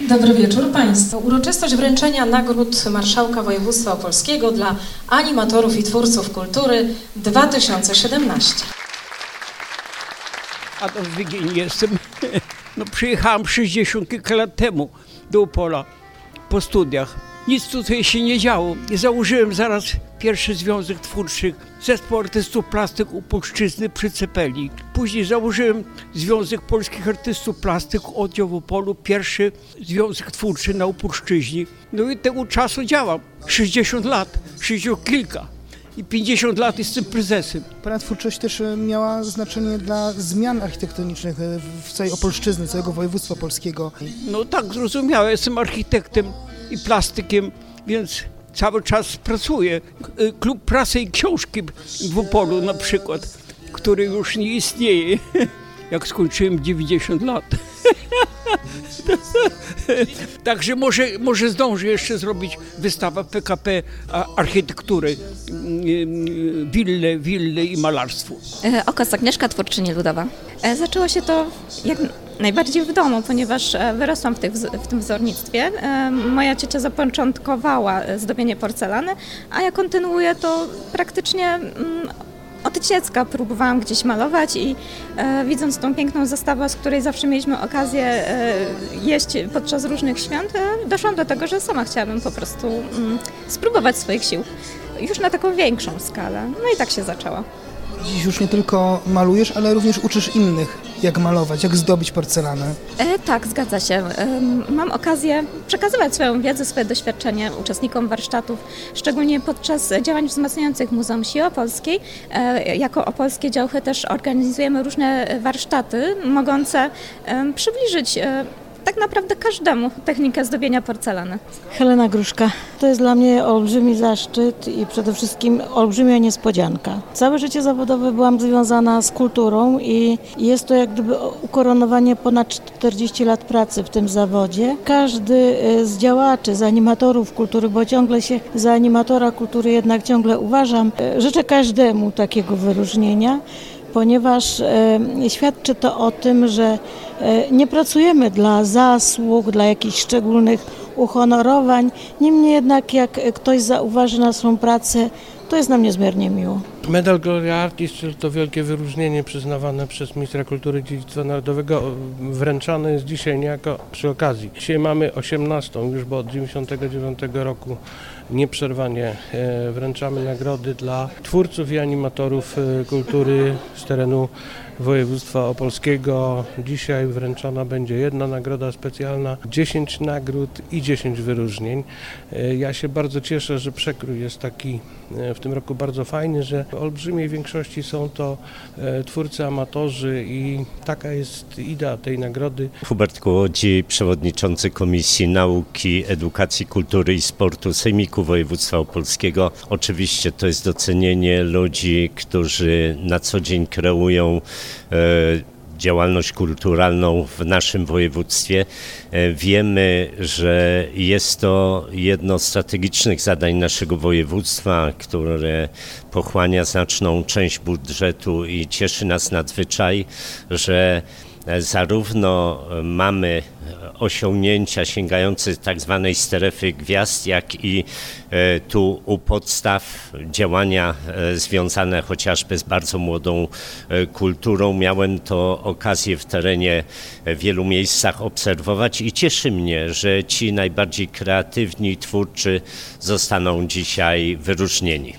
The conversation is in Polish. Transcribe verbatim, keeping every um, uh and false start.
Dobry wieczór Państwu. Uroczystość wręczenia nagród Marszałka Województwa Opolskiego dla animatorów i twórców kultury dwa tysiące siedemnaście. Adam Wygin jestem. No, przyjechałem sześćdziesiąt kilka lat temu do Opola po studiach. Nic tutaj się nie działo. I założyłem zaraz pierwszy związek twórczy, zespół artystów plastyk Opolszczyzny przy Cepeli. Później założyłem Związek Polskich Artystów Plastyk, oddział w Opolu, pierwszy związek twórczy na Opolszczyźnie. No i tego czasu działam. sześćdziesiąt lat, sześćdziesiąt kilka. I pięćdziesiąt lat jestem prezesem. Pana twórczość też miała znaczenie dla zmian architektonicznych w całej Opolszczyzny, całego województwa polskiego. No tak, zrozumiałem. Jestem architektem i plastykiem, więc cały czas pracuję. Klub Prasy i Książki w Opolu na przykład, który już nie istnieje, jak skończyłem dziewięćdziesiąt lat. Także może, może zdążę jeszcze zrobić wystawę P K P architektury, wille, wille i malarstwo. Okaz Agnieszka, twórczyni ludowa. Zaczęło się to jak najbardziej w domu, ponieważ wyrosłam w, tych, w tym wzornictwie. Moja ciocia zapoczątkowała zdobienie porcelany, a ja kontynuuję to praktycznie od dziecka. Próbowałam gdzieś malować i e, widząc tą piękną zastawę, z której zawsze mieliśmy okazję e, jeść podczas różnych świąt, e, doszłam do tego, że sama chciałabym po prostu mm, spróbować swoich sił już na taką większą skalę. No i tak się zaczęło. Dziś już nie tylko malujesz, ale również uczysz innych, jak malować, jak zdobić porcelanę. E, tak, zgadza się. E, mam okazję przekazywać swoją wiedzę, swoje doświadczenie uczestnikom warsztatów, szczególnie podczas działań wzmacniających Muzeum Siły Opolskiej. E, jako Opolskie Działchy też organizujemy różne warsztaty mogące e, przybliżyć e, tak naprawdę każdemu technikę zdobienia porcelany. Helena Gruszka. To jest dla mnie olbrzymi zaszczyt i przede wszystkim olbrzymia niespodzianka. Całe życie zawodowe byłam związana z kulturą i jest to jak gdyby ukoronowanie ponad czterdziestu lat pracy w tym zawodzie. Każdy z działaczy, z animatorów kultury, bo ciągle się za animatora kultury jednak ciągle uważam, życzę każdemu takiego wyróżnienia, ponieważ e, świadczy to o tym, że e, nie pracujemy dla zasług, dla jakichś szczególnych uhonorowań. Niemniej jednak jak ktoś zauważy naszą pracę, to jest nam niezmiernie miło. Medal Gloria Artis to wielkie wyróżnienie przyznawane przez ministra kultury i dziedzictwa narodowego. Wręczane jest dzisiaj niejako przy okazji. Dzisiaj mamy osiemnastą już, bo od dziewięćdziesiątego dziewiątego roku nieprzerwanie wręczamy nagrody dla twórców i animatorów kultury z terenu województwa opolskiego. Dzisiaj wręczona będzie jedna nagroda specjalna, dziesięć nagród i dziesięć wyróżnień. Ja się bardzo cieszę, że przekrój jest taki w tym roku bardzo fajny, że w olbrzymiej większości są to twórcy, amatorzy i taka jest idea tej nagrody. Hubert Kołodzi, przewodniczący Komisji Nauki, Edukacji, Kultury i Sportu Sejmiku Województwa Opolskiego. Oczywiście to jest docenienie ludzi, którzy na co dzień kreują e, działalność kulturalną w naszym województwie. Wiemy, że jest to jedno z strategicznych zadań naszego województwa, które pochłania znaczną część budżetu i cieszy nas nadzwyczaj, że zarówno mamy osiągnięcia sięgające tak zwanej strefy gwiazd, jak i tu u podstaw działania związane chociażby z bardzo młodą kulturą. Miałem to okazję w terenie w wielu miejscach obserwować i cieszy mnie, że ci najbardziej kreatywni, twórczy zostaną dzisiaj wyróżnieni.